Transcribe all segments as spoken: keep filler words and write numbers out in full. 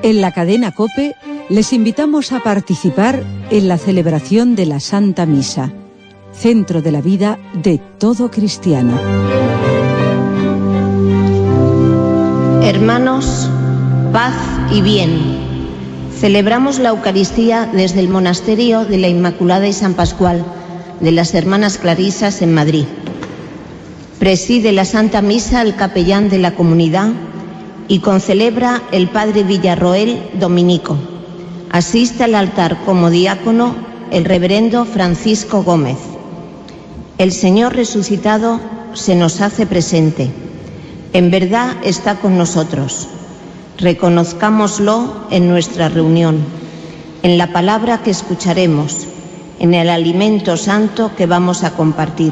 En la cadena COPE les invitamos a participar en la celebración de la Santa Misa, centro de la vida de todo cristiano. Hermanos, paz y bien. Celebramos la Eucaristía desde el Monasterio de la Inmaculada y San Pascual de las Hermanas Clarisas en Madrid. Preside la Santa Misa el capellán de la comunidad y concelebra el Padre Villarroel, dominico. Asiste al altar como diácono el reverendo Francisco Gómez. El Señor resucitado se nos hace presente. En verdad está con nosotros. Reconozcámoslo en nuestra reunión, en la palabra que escucharemos, en el alimento santo que vamos a compartir.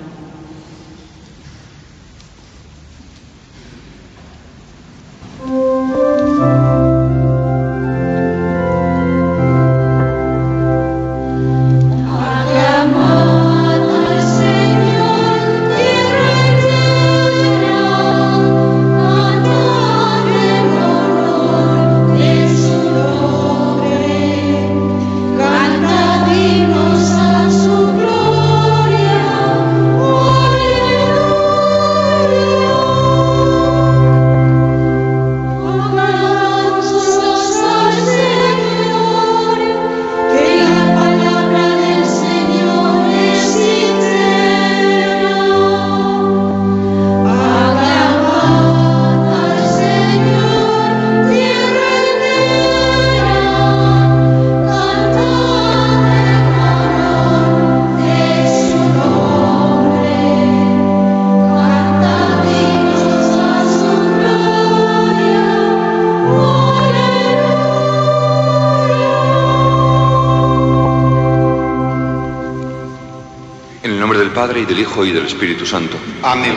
Padre, y del Hijo, y del Espíritu Santo. Amén.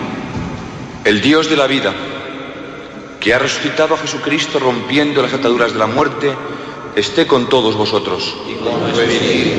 El Dios de la vida, que ha resucitado a Jesucristo rompiendo las ataduras de la muerte, esté con todos vosotros. Y con tu espíritu.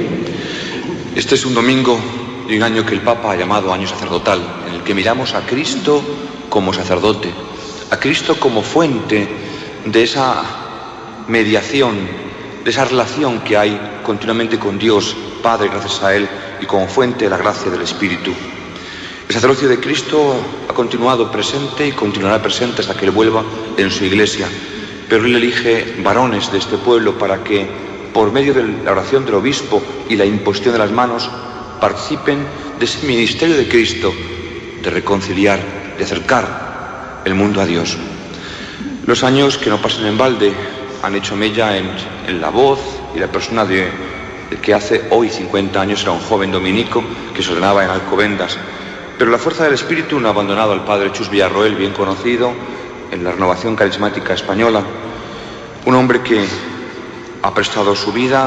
Este es un domingo de un año que el Papa ha llamado año sacerdotal, en el que miramos a Cristo como sacerdote, a Cristo como fuente de esa mediación, de esa relación que hay continuamente con Dios Padre, gracias a Él, y como fuente de la gracia del Espíritu. El sacerdocio de Cristo ha continuado presente y continuará presente hasta que Él vuelva en su Iglesia, pero Él elige varones de este pueblo para que, por medio de la oración del obispo y la imposición de las manos, participen de ese ministerio de Cristo, de reconciliar, de acercar el mundo a Dios. Los años que no pasan en balde han hecho mella en, en la voz y la persona de el que hace hoy cincuenta años era un joven dominico que se ordenaba en Alcobendas. Pero la fuerza del Espíritu no ha abandonado al padre Chus Villarroel, bien conocido en la renovación carismática española, un hombre que ha prestado su vida,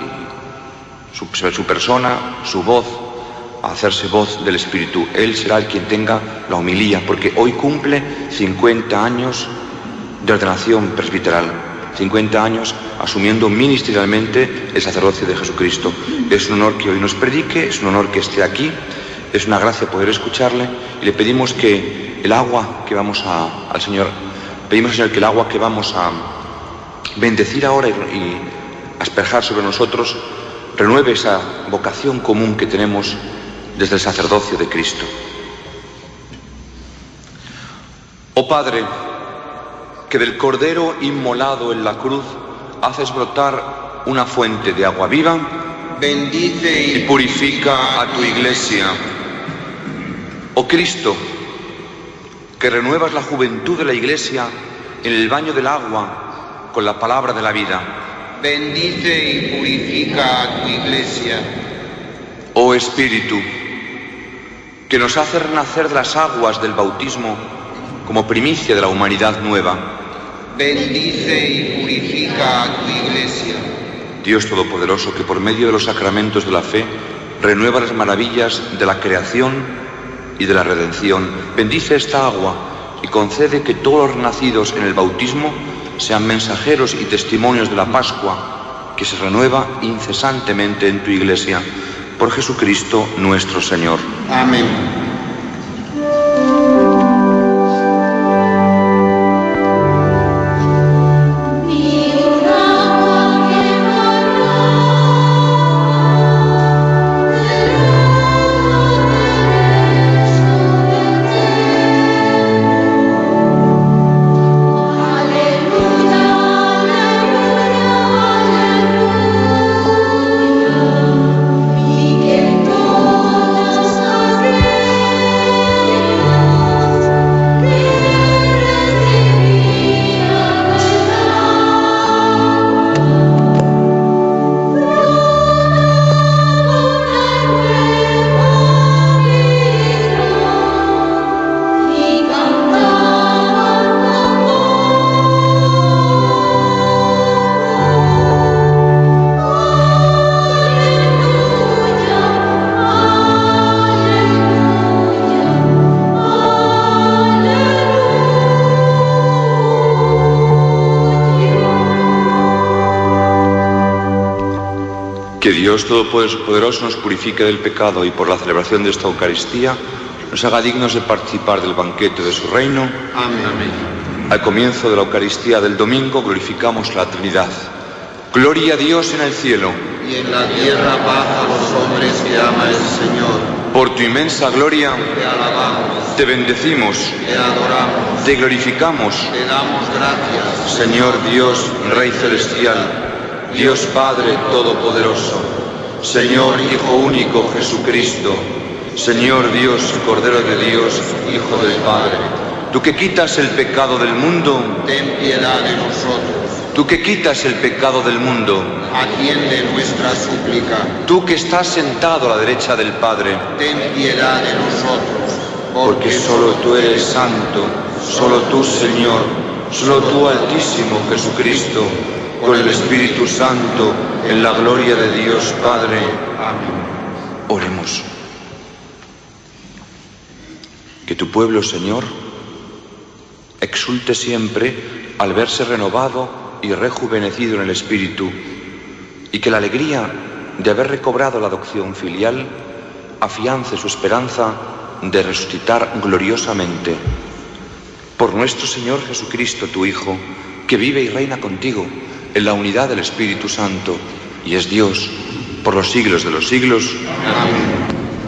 y su, su persona, su voz, a hacerse voz del Espíritu. Él será el quien tenga la homilía, porque hoy cumple cincuenta años de ordenación presbiteral. cincuenta años asumiendo ministerialmente el sacerdocio de Jesucristo. Es un honor que hoy nos predique, es un honor que esté aquí, es una gracia poder escucharle, y le pedimos que el agua que vamos a, al Señor, pedimos al Señor que el agua que vamos a bendecir ahora y, y asperjar sobre nosotros renueve esa vocación común que tenemos desde el sacerdocio de Cristo. Oh Padre, que del Cordero inmolado en la cruz haces brotar una fuente de agua viva, bendice y purifica a tu Iglesia. Oh Cristo, que renuevas la juventud de la Iglesia en el baño del agua con la palabra de la vida, bendice y purifica a tu Iglesia. Oh Espíritu, que nos hace renacer de las aguas del bautismo como primicia de la humanidad nueva, bendice y purifica a tu Iglesia. Dios Todopoderoso, que por medio de los sacramentos de la fe renueva las maravillas de la creación y de la redención, bendice esta agua y concede que todos los nacidos en el bautismo sean mensajeros y testimonios de la Pascua, que se renueva incesantemente en tu Iglesia, por Jesucristo nuestro Señor. Amén. Dios Todopoderoso nos purifique del pecado y por la celebración de esta Eucaristía nos haga dignos de participar del banquete de su reino. Amén. Amén. Al comienzo de la Eucaristía del domingo glorificamos la Trinidad. Gloria a Dios en el cielo. Y en la tierra paz a los hombres que ama el Señor. Por tu inmensa gloria, Te alabamos, te bendecimos, te adoramos, te glorificamos. te damos gracias. Señor Dios, Rey Celestial, Dios Padre Todopoderoso, Señor Hijo Único Jesucristo, Señor Dios, Cordero de Dios, Hijo del Padre, tú que quitas el pecado del mundo, Ten piedad de nosotros. tú que quitas el pecado del mundo, Atiende nuestra súplica. tú que estás sentado a la derecha del Padre, Ten piedad de nosotros. porque solo tú eres santo, solo tú, Señor, solo tú, Altísimo Jesucristo, con el Espíritu Santo, en la gloria de Dios Padre. Amén. Oremos. Que tu pueblo, Señor, exulte siempre al verse renovado y rejuvenecido en el Espíritu, y que la alegría de haber recobrado la adopción filial afiance su esperanza de resucitar gloriosamente. Por nuestro Señor Jesucristo, tu Hijo, que vive y reina contigo en la unidad del Espíritu Santo, y es Dios por los siglos de los siglos. Amén.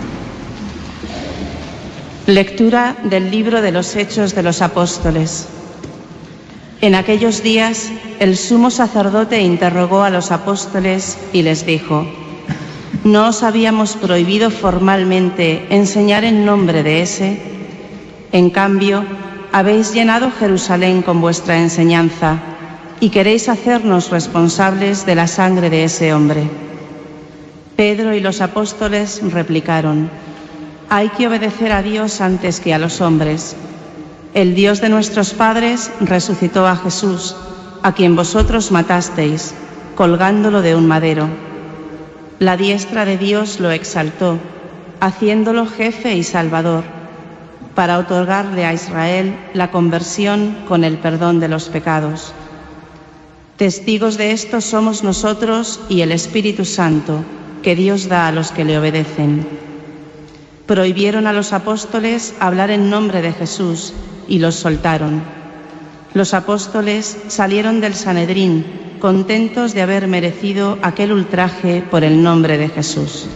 Lectura del libro de los Hechos de los Apóstoles. En aquellos días, el sumo sacerdote interrogó a los apóstoles y les dijo: ¿No os habíamos prohibido formalmente enseñar en nombre de ese? En cambio, habéis llenado Jerusalén con vuestra enseñanza y queréis hacernos responsables de la sangre de ese hombre. Pedro y los apóstoles replicaron: hay que obedecer a Dios antes que a los hombres. El Dios de nuestros padres resucitó a Jesús, a quien vosotros matasteis, colgándolo de un madero. La diestra de Dios lo exaltó, haciéndolo jefe y salvador, para otorgarle a Israel la conversión con el perdón de los pecados. Testigos de esto somos nosotros y el Espíritu Santo, que Dios da a los que le obedecen. Prohibieron a los apóstoles hablar en nombre de Jesús y los soltaron. Los apóstoles salieron del Sanedrín contentos de haber merecido aquel ultraje por el nombre de Jesús.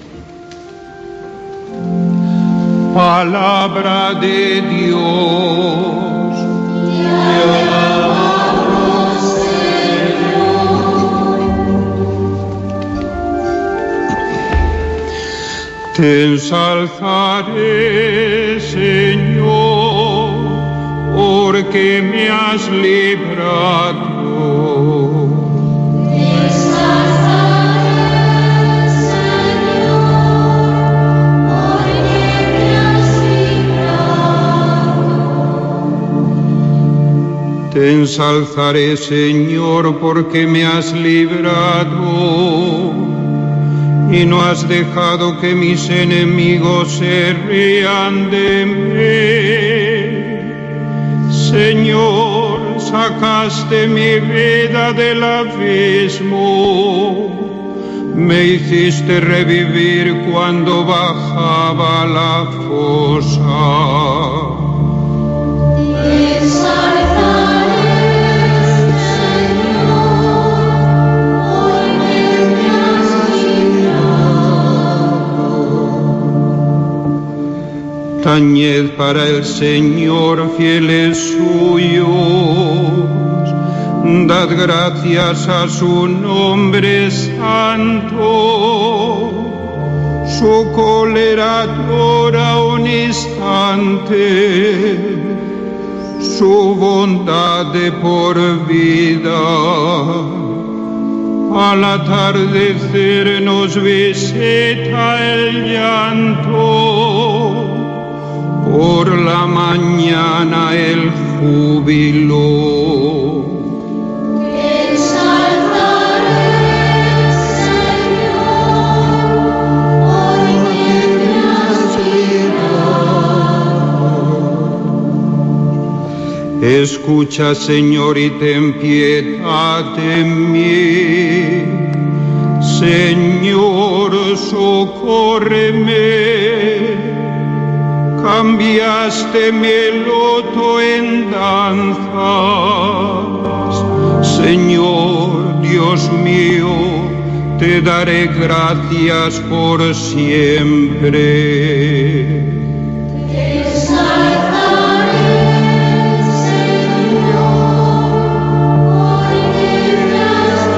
Palabra de Dios. Te alabamos, Señor. Te ensalzaré, Señor, porque me has librado. Te ensalzaré, Señor, porque me has librado y no has dejado que mis enemigos se rían de mí. Señor, sacaste mi vida del abismo, me hiciste revivir cuando bajaba a la fosa. Tañed para el Señor, fieles suyos, dad gracias a su nombre santo. Su cólera dura un instante, su bondad de por vida. Al atardecer nos visita el llanto, por la mañana el júbilo. Te ensalzaré, Señor, porque me has librado. Escucha, Señor, y ten piedad de mí. Señor, socórreme. Cambiaste mi loto en danzas. Señor, Dios mío, te daré gracias por siempre. Te exaltaré, Señor, porque me has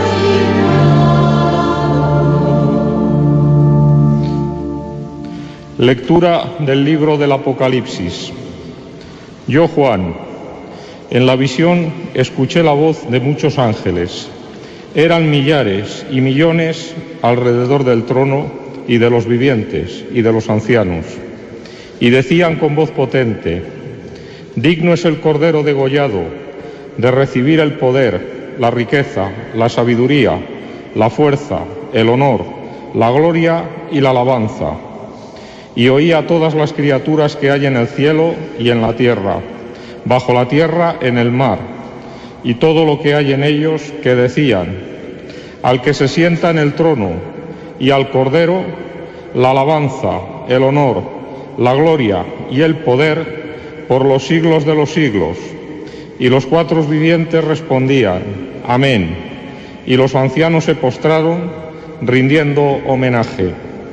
librado. Lectura del libro del Apocalipsis. Yo, Juan, en la visión escuché la voz de muchos ángeles. Eran millares y millones alrededor del trono y de los vivientes y de los ancianos. Y decían con voz potente: digno es el Cordero degollado de recibir el poder, la riqueza, la sabiduría, la fuerza, el honor, la gloria y la alabanza. Y oí a todas las criaturas que hay en el cielo y en la tierra, bajo la tierra, en el mar, y todo lo que hay en ellos, que decían: al que se sienta en el trono y al Cordero, la alabanza, el honor, la gloria y el poder por los siglos de los siglos. Y los cuatro vivientes respondían: amén. Y los ancianos se postraron, rindiendo homenaje.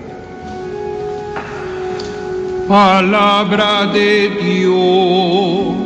Palabra de Dios.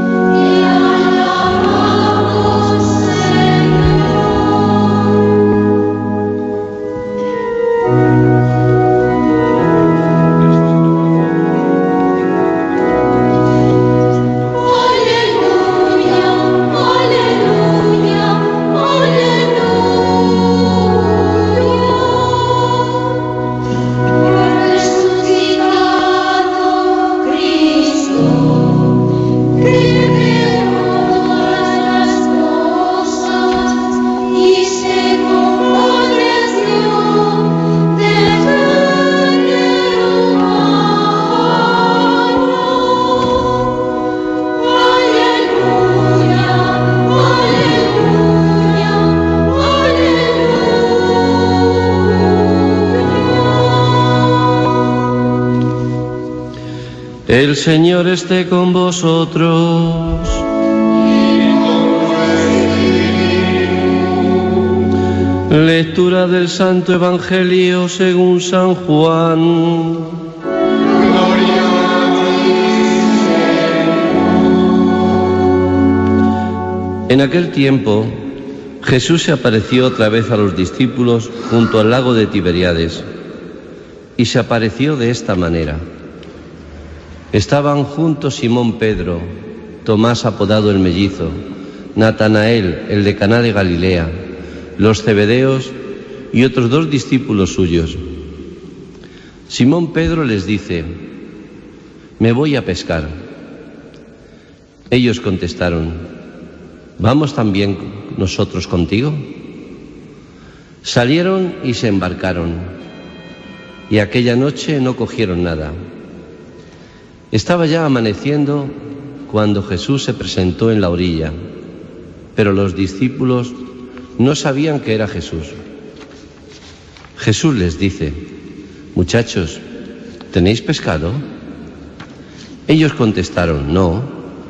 El Señor esté con vosotros. Lectura del Santo Evangelio según San Juan. Gloria a ti, Señor. En aquel tiempo, Jesús se apareció otra vez a los discípulos junto al lago de Tiberíades, y se apareció de esta manera. Estaban juntos Simón Pedro, Tomás apodado el Mellizo, Natanael, el de Caná de Galilea, los Zebedeos y otros dos discípulos suyos. Simón Pedro les dice: me voy a pescar. Ellos contestaron: ¿vamos también nosotros contigo? Salieron y se embarcaron, y aquella noche no cogieron nada. Estaba ya amaneciendo cuando Jesús se presentó en la orilla, pero los discípulos no sabían que era Jesús. Jesús les dice: muchachos, ¿tenéis pescado? Ellos contestaron: no.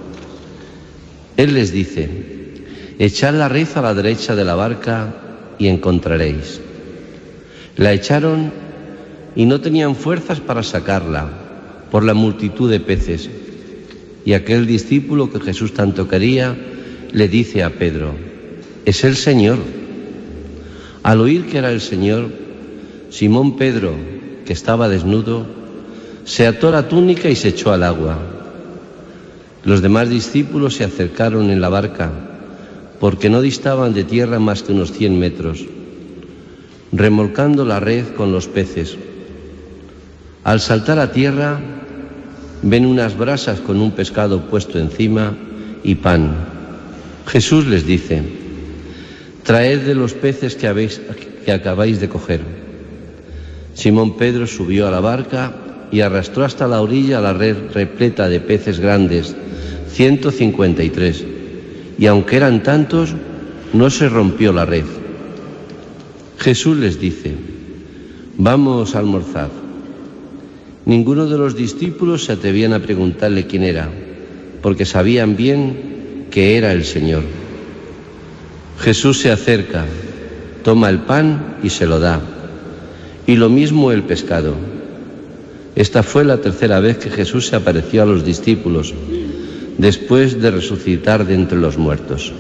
Él les dice: echad la red a la derecha de la barca y encontraréis. La echaron y no tenían fuerzas para sacarla por la multitud de peces. Y aquel discípulo que Jesús tanto quería le dice a Pedro: es el Señor. Al oír que era el Señor, Simón Pedro, que estaba desnudo, se ató la túnica y se echó al agua. Los demás discípulos se acercaron en la barca, porque no distaban de tierra más que unos cien metros, remolcando la red con los peces. Al saltar a tierra, ven unas brasas con un pescado puesto encima y pan. Jesús les dice: traed de los peces que, habéis, que acabáis de coger. Simón Pedro subió a la barca y arrastró hasta la orilla la red repleta de peces grandes, ciento cincuenta y tres, y aunque eran tantos, no se rompió la red. Jesús les dice: vamos a almorzar. Ninguno de los discípulos se atrevían a preguntarle quién era, porque sabían bien que era el Señor. Jesús se acerca, toma el pan y se lo da, y lo mismo el pescado. Esta fue la tercera vez que Jesús se apareció a los discípulos, después de resucitar de entre los muertos.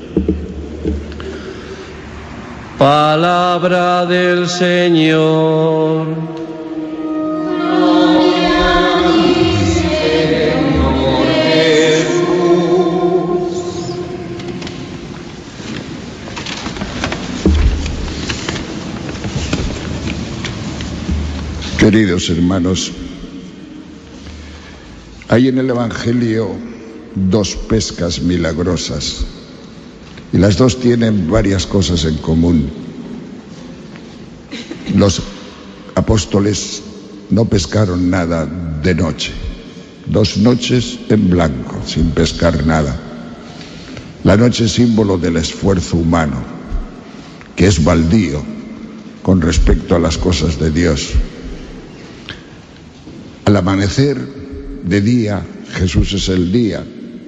Palabra del Señor. Gloria a ti, Señor Jesús. Queridos hermanos, hay en el Evangelio dos pescas milagrosas y las dos tienen varias cosas en común. Los apóstoles no pescaron nada de noche, dos noches en blanco, sin pescar nada. La noche es símbolo del esfuerzo humano, que es baldío con respecto a las cosas de Dios. Al amanecer de día, Jesús es el día,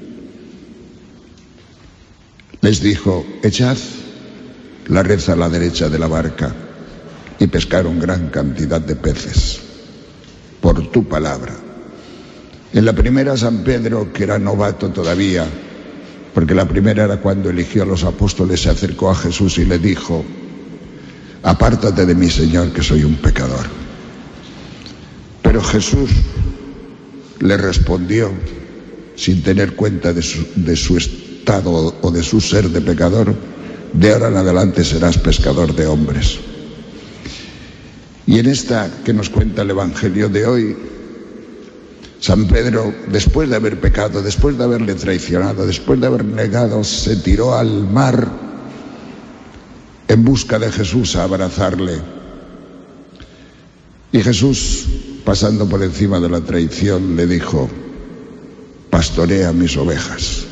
les dijo: echad la red a la derecha de la barca, y pescaron gran cantidad de peces, por tu palabra. En la primera, San Pedro, que era novato todavía, porque la primera era cuando eligió a los apóstoles, se acercó a Jesús y le dijo: apártate de mí, Señor, que soy un pecador. Pero Jesús le respondió, sin tener cuenta de su, de su estado o de su ser de pecador: de ahora en adelante serás pescador de hombres. Y en esta que nos cuenta el Evangelio de hoy, San Pedro, después de haber pecado, después de haberle traicionado, después de haber negado, se tiró al mar en busca de Jesús a abrazarle. Y Jesús, pasando por encima de la traición, le dijo: pastorea mis ovejas.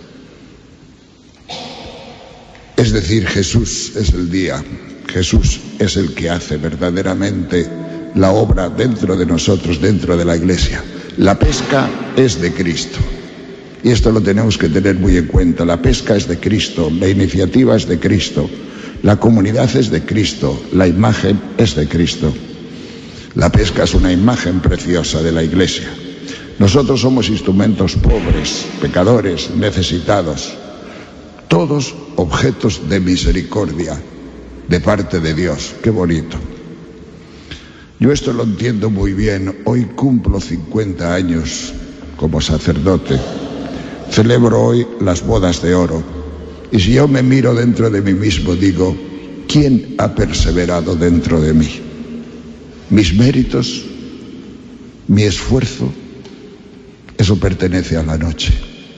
Es decir, Jesús es el día, Jesús es el que hace verdaderamente la obra dentro de nosotros, dentro de la Iglesia. La pesca es de Cristo, y esto lo tenemos que tener muy en cuenta. La pesca es de Cristo, la iniciativa es de Cristo, la comunidad es de Cristo, la imagen es de Cristo. La pesca es una imagen preciosa de la Iglesia. Nosotros somos instrumentos pobres, pecadores, necesitados, todos objetos de misericordia de parte de Dios. ¡Qué bonito! Yo esto lo entiendo muy bien. Hoy cumplo cincuenta años como sacerdote. Celebro hoy las bodas de oro. Y si yo me miro dentro de mí mismo, digo: ¿quién ha perseverado dentro de mí? ¿Mis méritos? ¿Mi esfuerzo? Eso pertenece a la noche.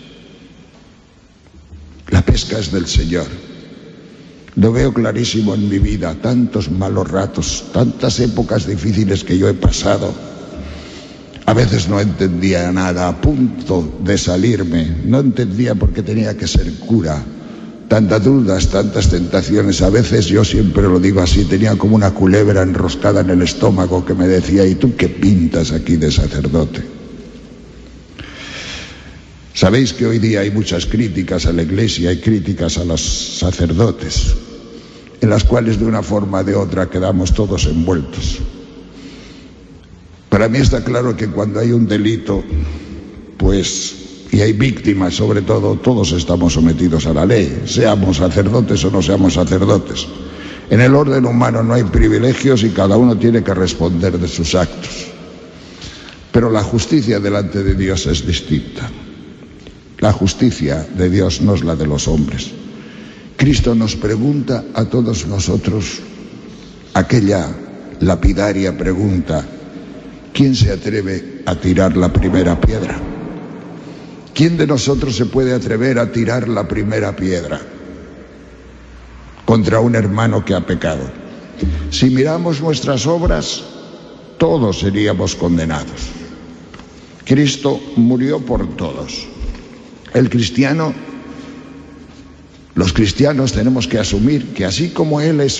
La pesca es del Señor. Lo veo clarísimo en mi vida, tantos malos ratos, tantas épocas difíciles que yo he pasado. A veces no entendía nada, a punto de salirme. No entendía por qué tenía que ser cura. Tantas dudas, tantas tentaciones. A veces, yo siempre lo digo así, tenía como una culebra enroscada en el estómago que me decía: ¿y tú qué pintas aquí de sacerdote? Sabéis que hoy día hay muchas críticas a la Iglesia, hay críticas a los sacerdotes, en las cuales de una forma o de otra quedamos todos envueltos. Para mí está claro que cuando hay un delito, pues, y hay víctimas sobre todo, todos estamos sometidos a la ley, seamos sacerdotes o no seamos sacerdotes. En el orden humano no hay privilegios y cada uno tiene que responder de sus actos. Pero la justicia delante de Dios es distinta. La justicia de Dios no es la de los hombres. Cristo nos pregunta a todos nosotros aquella lapidaria pregunta: ¿quién se atreve a tirar la primera piedra? ¿Quién de nosotros se puede atrever a tirar la primera piedra contra un hermano que ha pecado? Si miramos nuestras obras, todos seríamos condenados. Cristo murió por todos. El cristiano, los cristianos tenemos que asumir que así como Él es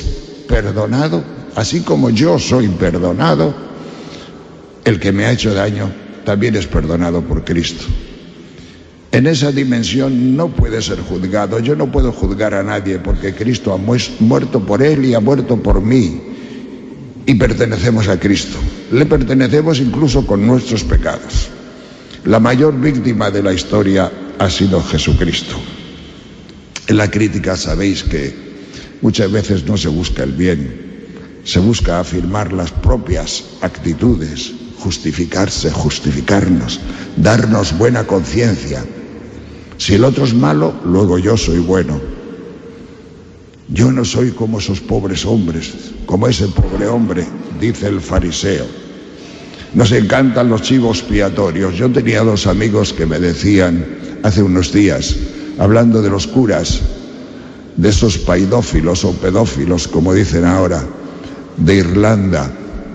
perdonado, así como yo soy perdonado, el que me ha hecho daño también es perdonado por Cristo. En esa dimensión no puede ser juzgado. Yo no puedo juzgar a nadie porque Cristo ha muerto por él y ha muerto por mí. Y pertenecemos a Cristo. Le pertenecemos incluso con nuestros pecados. La mayor víctima de la historia ha sido Jesucristo. En la crítica sabéis que muchas veces no se busca el bien, se busca afirmar las propias actitudes, justificarse, justificarnos, darnos buena conciencia. Si el otro es malo, luego yo soy bueno. Yo no soy como esos pobres hombres, como ese pobre hombre, dice el fariseo. Nos encantan los chivos expiatorios. Yo tenía dos amigos que me decían hace unos días, hablando de los curas, de esos paidófilos o pedófilos, como dicen ahora, de Irlanda,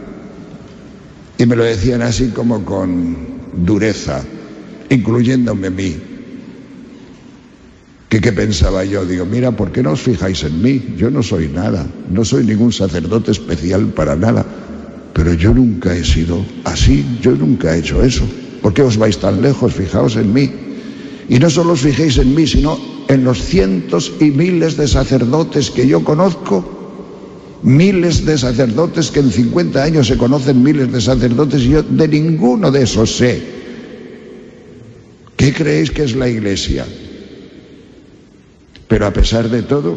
y me lo decían así como con dureza, incluyéndome a mí. ¿Qué, qué pensaba yo? Digo, mira, ¿por qué no os fijáis en mí? Yo no soy nada, no soy ningún sacerdote especial para nada, pero yo nunca he sido así, yo nunca he hecho eso. ¿Por qué os vais tan lejos? Fijaos en mí. Y no solo os fijéis en mí, sino en los cientos y miles de sacerdotes que yo conozco. Miles de sacerdotes que en cincuenta años se conocen, miles de sacerdotes, y yo de ninguno de esos sé. ¿Qué creéis que es la Iglesia? Pero a pesar de todo,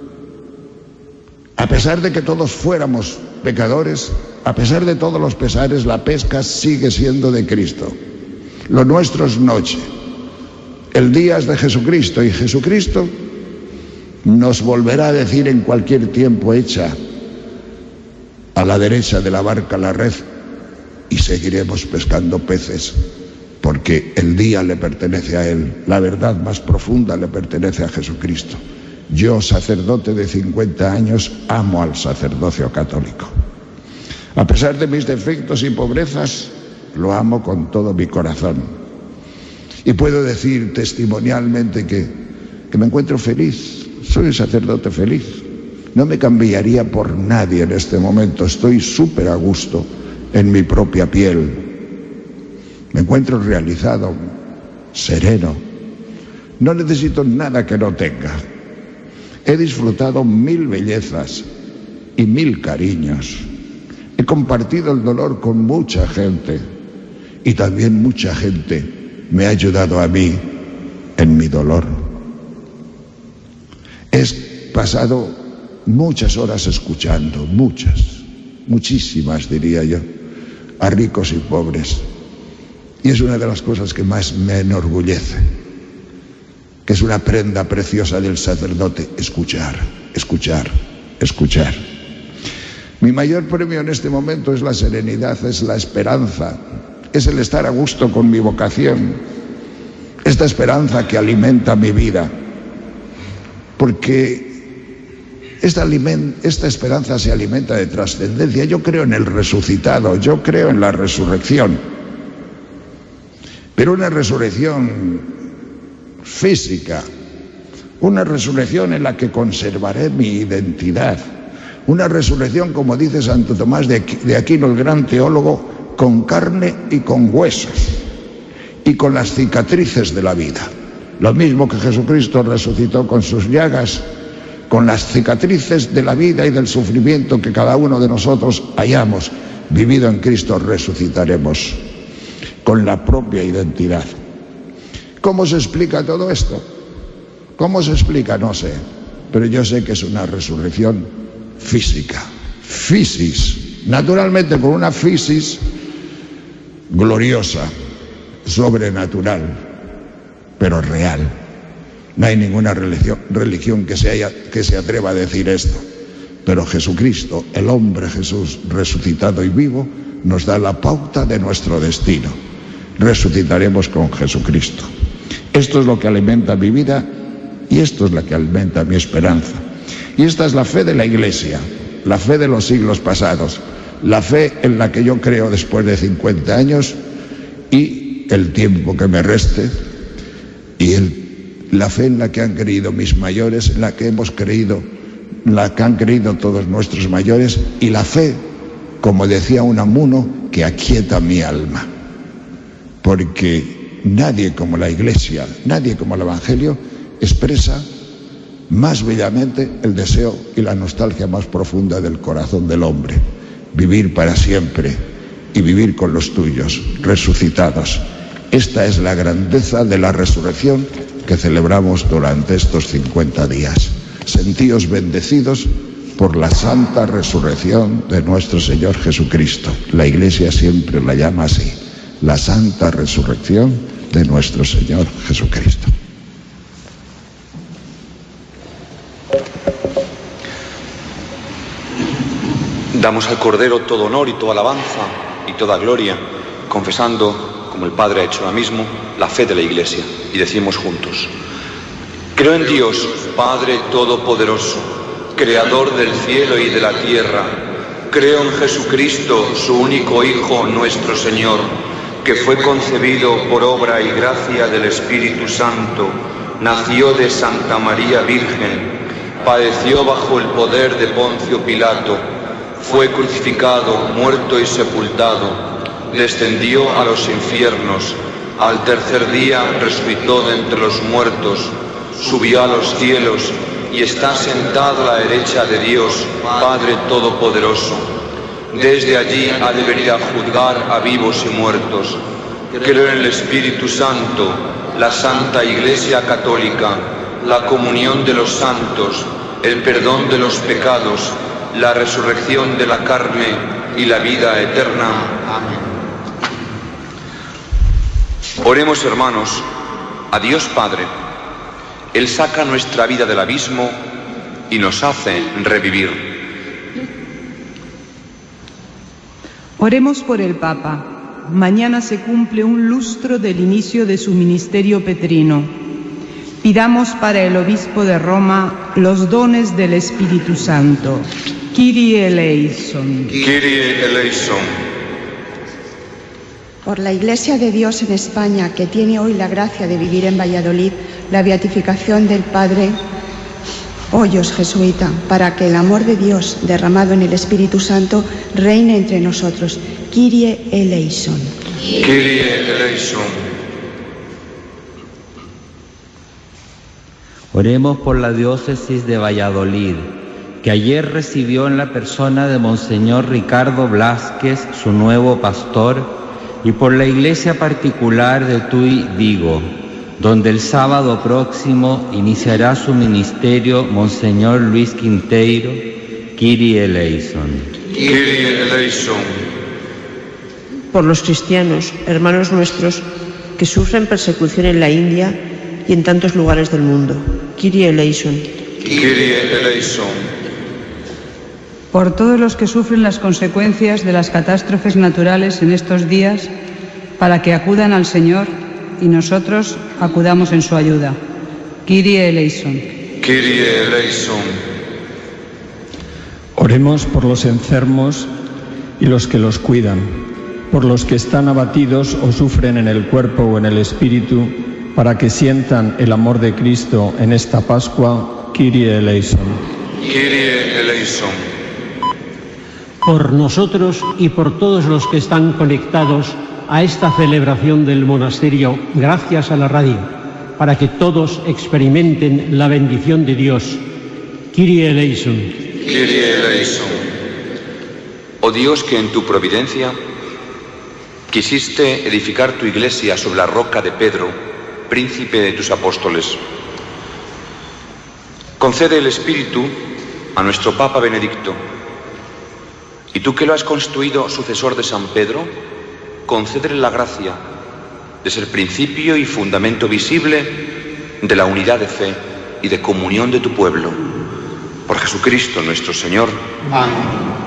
a pesar de que todos fuéramos pecadores, a pesar de todos los pesares, la pesca sigue siendo de Cristo. Lo nuestro es noche. El día es de Jesucristo, y Jesucristo nos volverá a decir en cualquier tiempo: echa a la derecha de la barca la red, y seguiremos pescando peces, porque el día le pertenece a Él, la verdad más profunda le pertenece a Jesucristo. Yo, sacerdote de cincuenta años, amo al sacerdocio católico. A pesar de mis defectos y pobrezas, lo amo con todo mi corazón. Y puedo decir testimonialmente que, que me encuentro feliz, soy un sacerdote feliz. No me cambiaría por nadie en este momento, estoy súper a gusto en mi propia piel. Me encuentro realizado, sereno. No necesito nada que no tenga. He disfrutado mil bellezas y mil cariños. He compartido el dolor con mucha gente, y también mucha gente me ha ayudado a mí en mi dolor. He pasado muchas horas escuchando, muchas, muchísimas diría yo, a ricos y pobres. Y es una de las cosas que más me enorgullece, que es una prenda preciosa del sacerdote: escuchar, escuchar, escuchar. Mi mayor premio en este momento es la serenidad, es la esperanza, es el estar a gusto con mi vocación, esta esperanza que alimenta mi vida, porque esta, aliment, esta esperanza se alimenta de trascendencia. Yo creo en el resucitado, yo creo en la resurrección, pero una resurrección física, una resurrección en la que conservaré mi identidad, una resurrección, como dice Santo Tomás de Aquino, el gran teólogo, con carne y con huesos y con las cicatrices de la vida. Lo mismo que Jesucristo resucitó con sus llagas, con las cicatrices de la vida y del sufrimiento que cada uno de nosotros hayamos vivido en Cristo, resucitaremos con la propia identidad. ¿Cómo se explica todo esto? ¿Cómo se explica? No sé, pero yo sé que es una resurrección física, fisis, naturalmente con una fisis gloriosa, sobrenatural, pero real. No hay ninguna religión, religión que, se haya, que se atreva a decir esto, pero Jesucristo, el hombre Jesús resucitado y vivo, nos da la pauta de nuestro destino. Resucitaremos con Jesucristo. Esto es lo que alimenta mi vida y esto es lo que alimenta mi esperanza. Y esta es la fe de la Iglesia, la fe de los siglos pasados, la fe en la que yo creo después de cincuenta años y el tiempo que me reste, y el, la fe en la que han creído mis mayores, en la que hemos creído la que han creído todos nuestros mayores, y la fe, como decía Unamuno, que aquieta mi alma. Porque nadie como la Iglesia, nadie como el Evangelio expresa más bellamente el deseo y la nostalgia más profunda del corazón del hombre: vivir para siempre y vivir con los tuyos, resucitados. Esta es la grandeza de la resurrección que celebramos durante estos cincuenta días. Sentíos bendecidos por la santa resurrección de nuestro Señor Jesucristo. La Iglesia siempre la llama así: la santa resurrección de nuestro Señor Jesucristo. Damos al Cordero todo honor y toda alabanza y toda gloria, confesando, como el Padre ha hecho ahora mismo, la fe de la Iglesia, y decimos juntos: creo en Dios, Padre Todopoderoso, Creador del cielo y de la tierra. Creo en Jesucristo, su único Hijo, nuestro Señor, que fue concebido por obra y gracia del Espíritu Santo, nació de Santa María Virgen, padeció bajo el poder de Poncio Pilato, fue crucificado, muerto y sepultado, descendió a los infiernos, al tercer día resucitó de entre los muertos, subió a los cielos y está sentado a la derecha de Dios, Padre Todopoderoso. Desde allí ha de venir a juzgar a vivos y muertos. Creo en el Espíritu Santo, la Santa Iglesia Católica, la comunión de los santos, el perdón de los pecados, la resurrección de la carne y la vida eterna. Amén. Oremos, hermanos, a Dios Padre. Él saca nuestra vida del abismo y nos hace revivir. Oremos por el Papa. Mañana se cumple un lustro del inicio de su ministerio petrino. Pidamos para el obispo de Roma los dones del Espíritu Santo. Kyrie eleison. Kyrie eleison. Por la Iglesia de Dios en España, que tiene hoy la gracia de vivir en Valladolid la beatificación del Padre Hoyos, jesuita, para que el amor de Dios derramado en el Espíritu Santo reine entre nosotros. Kyrie eleison. Kyrie eleison. Oremos por la diócesis de Valladolid, que ayer recibió en la persona de Monseñor Ricardo Blázquez, su nuevo pastor, y por la iglesia particular de Tuy Vigo, donde el sábado próximo iniciará su ministerio Monseñor Luis Quinteiro. Kyrie eleison. Kyrie eleison. Por los cristianos, hermanos nuestros, que sufren persecución en la India y en tantos lugares del mundo. Kyrie eleison. Kyrie eleison. Por todos los que sufren las consecuencias de las catástrofes naturales en estos días, para que acudan al Señor y nosotros acudamos en su ayuda. Kyrie eleison. Kyrie eleison. Oremos por los enfermos y los que los cuidan, por los que están abatidos o sufren en el cuerpo o en el espíritu, para que sientan el amor de Cristo en esta Pascua. Kyrie eleison. Kyrie eleison. Por nosotros y por todos los que están conectados a esta celebración del monasterio, gracias a la radio, para que todos experimenten la bendición de Dios. Kyrie eleison. Kyrie eleison. Oh Dios, que en tu providencia quisiste edificar tu iglesia sobre la roca de Pedro, príncipe de tus apóstoles, concede el Espíritu a nuestro Papa Benedicto, y tú que lo has constituido sucesor de San Pedro, concédele la gracia de ser principio y fundamento visible de la unidad de fe y de comunión de tu pueblo. Por Jesucristo nuestro Señor. Amén.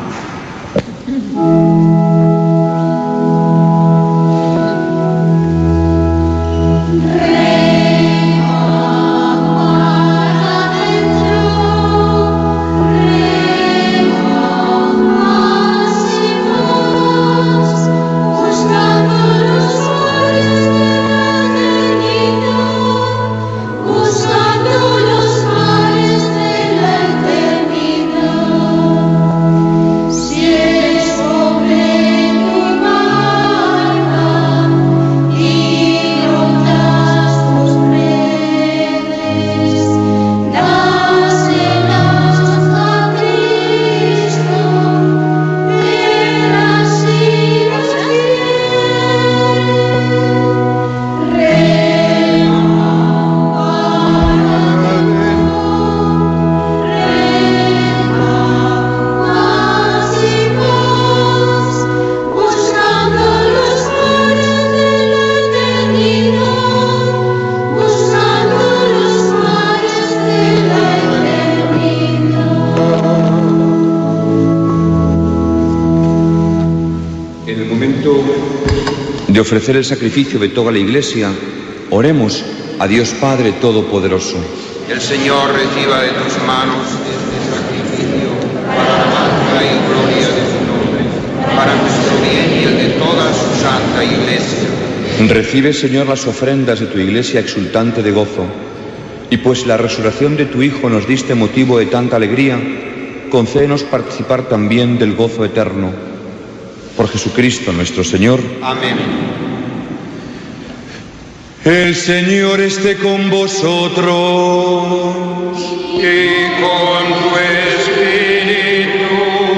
Buscando los mares de la eternidad. de ofrecer el sacrificio de toda la Iglesia, oremos a Dios Padre Todopoderoso. El Señor reciba de tus manos este sacrificio para alabanza y gloria de su nombre, para nuestro bien y el de toda su santa Iglesia. Recibe, Señor, las ofrendas de tu Iglesia exultante de gozo, y pues la resurrección de tu Hijo nos diste motivo de tanta alegría, concédenos participar también del gozo eterno. Por Jesucristo nuestro Señor. Amén. El Señor esté con vosotros y con tu espíritu.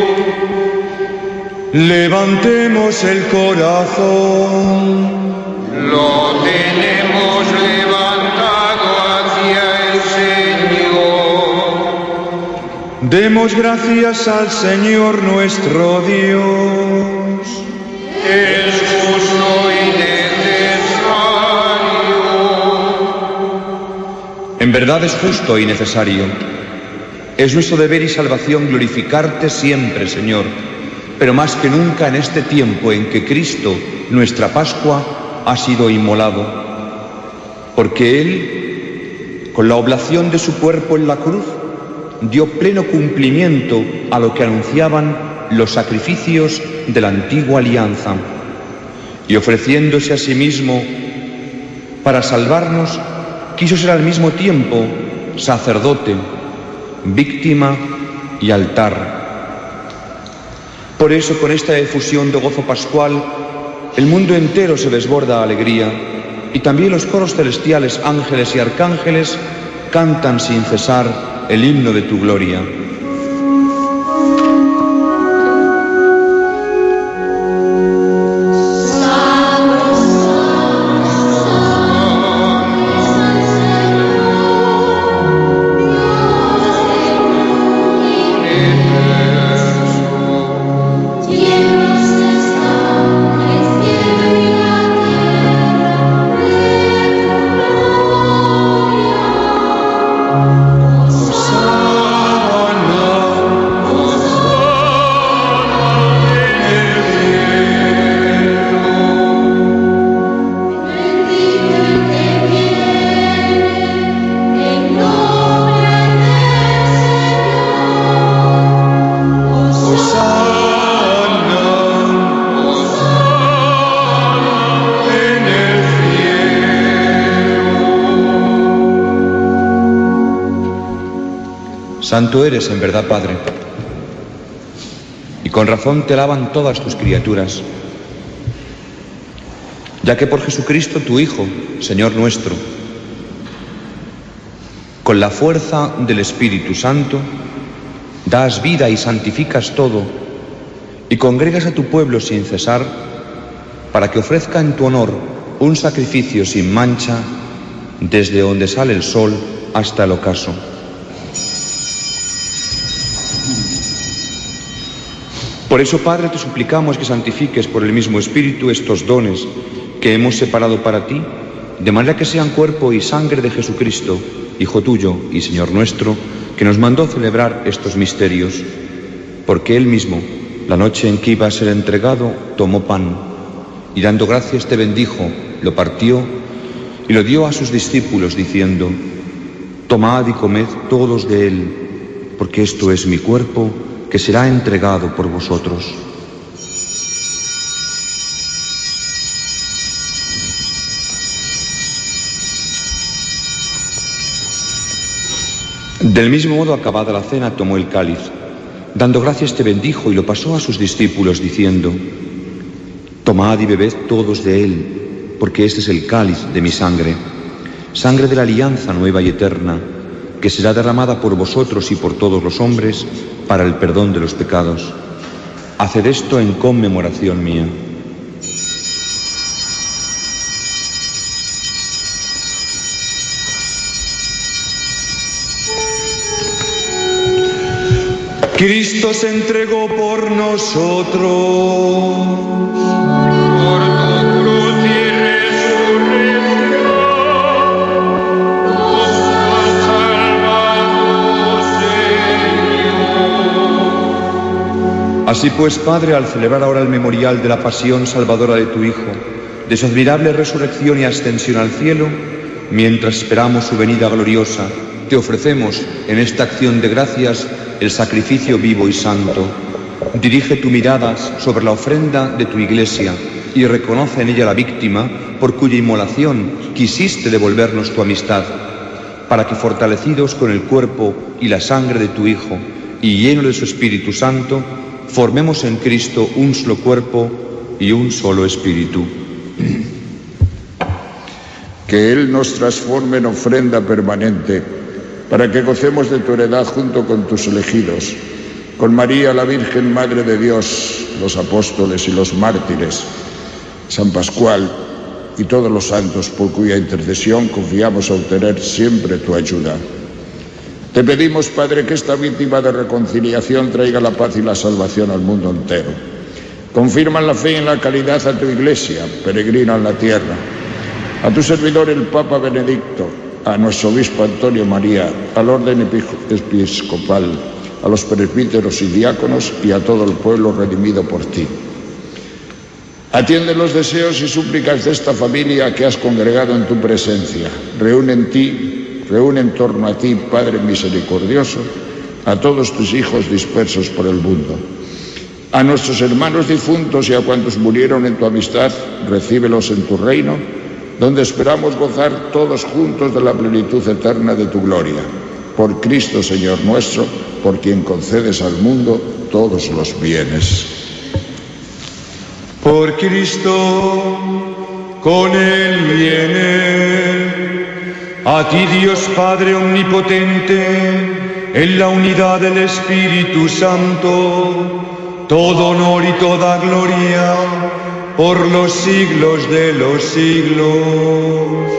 Levantemos el corazón. Lo tenemos levantado hacia el Señor. Demos gracias al Señor nuestro Dios. Es justo y necesario. En verdad es justo y necesario. Es nuestro deber y salvación glorificarte siempre, Señor, pero más que nunca en este tiempo en que Cristo, nuestra Pascua, ha sido inmolado, porque Él, con la oblación de su cuerpo en la cruz, dio pleno cumplimiento a lo que anunciaban los sacrificios de la antigua alianza, y ofreciéndose a sí mismo para salvarnos, quiso ser al mismo tiempo sacerdote, víctima y altar. Por eso, con esta efusión de gozo pascual, el mundo entero se desborda de alegría, y también los coros celestiales, ángeles y arcángeles, cantan sin cesar el himno de tu gloria. Santo eres en verdad, Padre, y con razón te alaban todas tus criaturas, ya que por Jesucristo tu Hijo, Señor nuestro, con la fuerza del Espíritu Santo, das vida y santificas todo, y congregas a tu pueblo sin cesar, para que ofrezca en tu honor un sacrificio sin mancha, desde donde sale el sol hasta el ocaso. Por eso, Padre, te suplicamos que santifiques por el mismo Espíritu estos dones que hemos separado para ti, de manera que sean cuerpo y sangre de Jesucristo, Hijo tuyo y Señor nuestro, que nos mandó celebrar estos misterios. Porque Él mismo, la noche en que iba a ser entregado, tomó pan, y dando gracias te bendijo, lo partió y lo dio a sus discípulos, diciendo: tomad y comed todos de él, porque esto es mi cuerpo, que será entregado por vosotros. Del mismo modo, acabada la cena, tomó el cáliz, dando gracias te bendijo y lo pasó a sus discípulos, diciendo: tomad y bebed todos de él, porque este es el cáliz de mi sangre, sangre de la alianza nueva y eterna, que será derramada por vosotros y por todos los hombres para el perdón de los pecados. Haced esto en conmemoración mía. Cristo se entregó por nosotros. Por tu cruz y resurrección, nos has salvado, Señor. Así pues, Padre, al celebrar ahora el memorial de la pasión salvadora de tu Hijo, de su admirable resurrección y ascensión al cielo, mientras esperamos su venida gloriosa, te ofrecemos en esta acción de gracias el sacrificio vivo y santo. Dirige tu mirada sobre la ofrenda de tu Iglesia y reconoce en ella la víctima por cuya inmolación quisiste devolvernos tu amistad, para que, fortalecidos con el cuerpo y la sangre de tu Hijo y llenos de su Espíritu Santo, formemos en Cristo un solo cuerpo y un solo espíritu. Que Él nos transforme en ofrenda permanente, para que gocemos de tu heredad junto con tus elegidos, con María, la Virgen Madre de Dios, los apóstoles y los mártires, San Pascual y todos los santos por cuya intercesión confiamos a obtener siempre tu ayuda. Te pedimos, Padre, que esta víctima de reconciliación traiga la paz y la salvación al mundo entero. Confirma en la fe y en la caridad a tu Iglesia, peregrina en la tierra, a tu servidor el Papa Benedicto, a nuestro obispo Antonio María, al orden episcopal, a los presbíteros y diáconos y a todo el pueblo redimido por ti. Atiende los deseos y súplicas de esta familia que has congregado en tu presencia. Reúne en ti, reúne en torno a ti, Padre misericordioso, a todos tus hijos dispersos por el mundo. A nuestros hermanos difuntos y a cuantos murieron en tu amistad, recíbelos en tu reino, donde esperamos gozar todos juntos de la plenitud eterna de tu gloria. Por Cristo, Señor nuestro, por quien concedes al mundo todos los bienes. Por Cristo, con Él y en Él, a ti Dios Padre omnipotente, en la unidad del Espíritu Santo, todo honor y toda gloria, por los siglos de los siglos.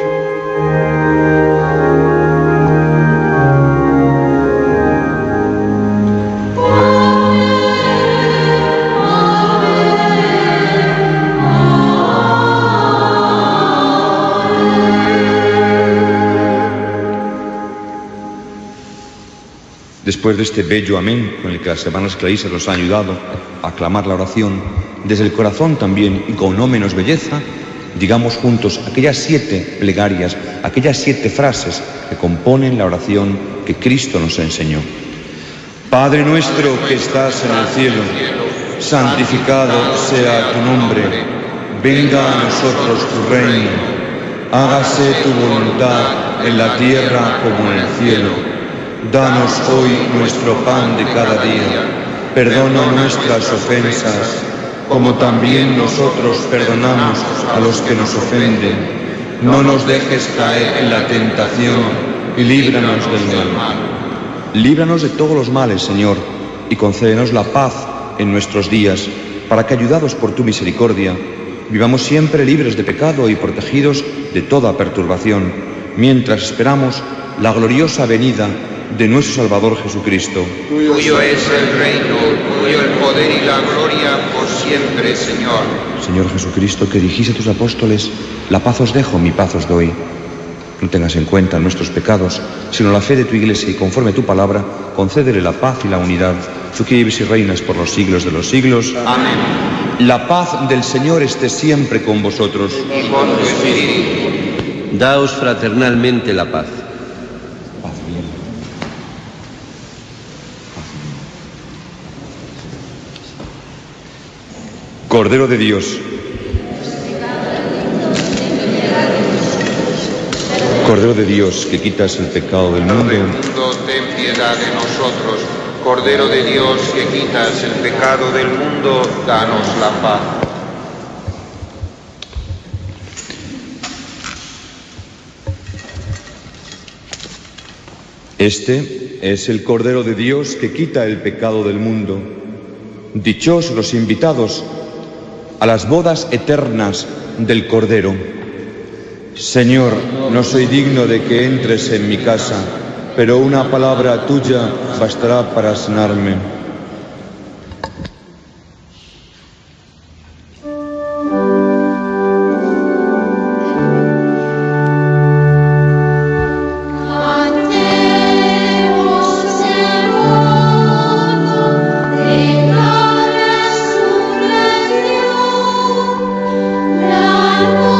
Después de este bello amén con el que las hermanas clarisas nos han ayudado a aclamar la oración, desde el corazón también y con no menos belleza, digamos juntos aquellas siete plegarias, aquellas siete frases que componen la oración que Cristo nos enseñó. Padre nuestro que estás en el cielo, santificado sea tu nombre, venga a nosotros tu reino, hágase tu voluntad en la tierra como en el cielo. Danos hoy nuestro pan de cada día, perdona nuestras ofensas, como también nosotros perdonamos a los que nos ofenden. No nos dejes caer en la tentación y líbranos del mal. Líbranos de todos los males, Señor, y concédenos la paz en nuestros días, para que, ayudados por tu misericordia, vivamos siempre libres de pecado y protegidos de toda perturbación, mientras esperamos la gloriosa venida de nuestro Salvador Jesucristo. Tuyo es el reino, tuyo el poder y la gloria por siempre, Señor. Señor Jesucristo, que dijiste a tus apóstoles, la paz os dejo, mi paz os doy. No tengas en cuenta nuestros pecados, sino la fe de tu Iglesia, y conforme a tu palabra, concédele la paz y la unidad. Tú que vives y reinas por los siglos de los siglos. Amén. La paz del Señor esté siempre con vosotros. Y con tu espíritu. Daos fraternalmente la paz. Cordero de Dios, Cordero de Dios, que quitas el pecado del mundo, ten piedad de nosotros. Cordero de Dios, que quitas el pecado del mundo, danos la paz. Este es el Cordero de Dios que quita el pecado del mundo. Dichosos los invitados a las bodas eternas del Cordero. Señor, no soy digno de que entres en mi casa, pero una palabra tuya bastará para sanarme. La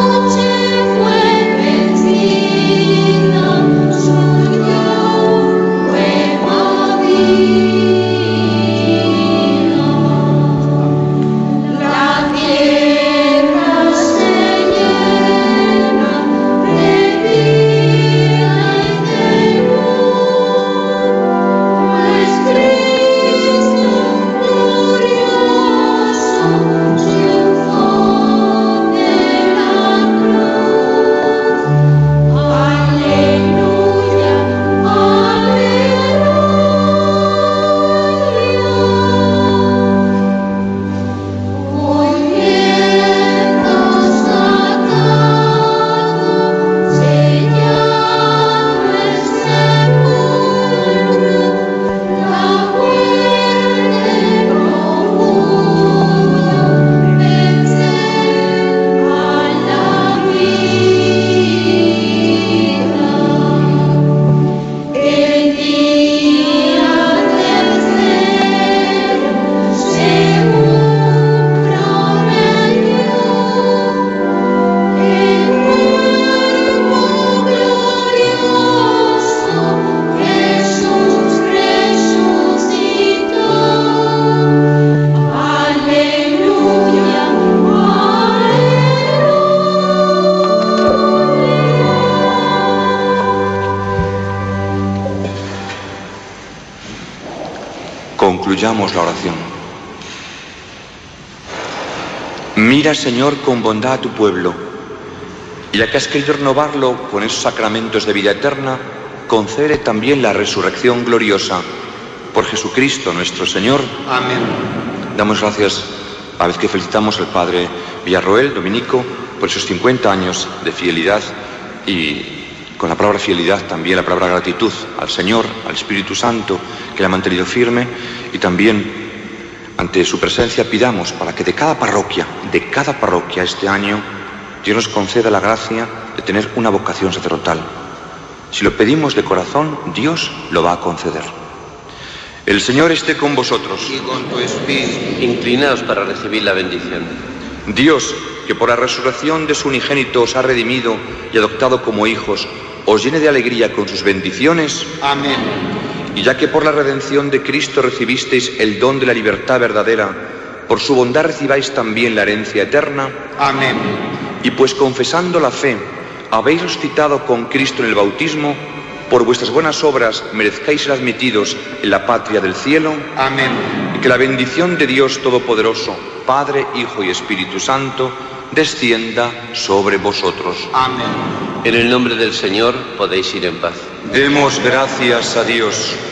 Concluyamos la oración. Mira, Señor, con bondad a tu pueblo, y ya que has querido renovarlo con esos sacramentos de vida eterna, concede también la resurrección gloriosa. Por Jesucristo nuestro Señor. Amén. Damos gracias a la vez que felicitamos al Padre Villarroel, dominico, por esos cincuenta años de fidelidad, y con la palabra fidelidad también la palabra gratitud al Señor, al Espíritu Santo, que le ha mantenido firme, y también ante su presencia pidamos para que de cada parroquia, de cada parroquia este año, Dios nos conceda la gracia de tener una vocación sacerdotal. Si lo pedimos de corazón, Dios lo va a conceder. El Señor esté con vosotros. Y con tu espíritu. Inclinaos para recibir la bendición. Dios, que por la resurrección de su unigénito os ha redimido y adoptado como hijos, os llene de alegría con sus bendiciones. Amén. Y ya que por la redención de Cristo recibisteis el don de la libertad verdadera, por su bondad recibáis también la herencia eterna. Amén. Y pues confesando la fe, habéis resucitado con Cristo en el bautismo, por vuestras buenas obras merezcáis ser admitidos en la patria del cielo. Amén. Y que la bendición de Dios Todopoderoso, Padre, Hijo y Espíritu Santo, descienda sobre vosotros. Amén. En el nombre del Señor podéis ir en paz. Demos gracias a Dios.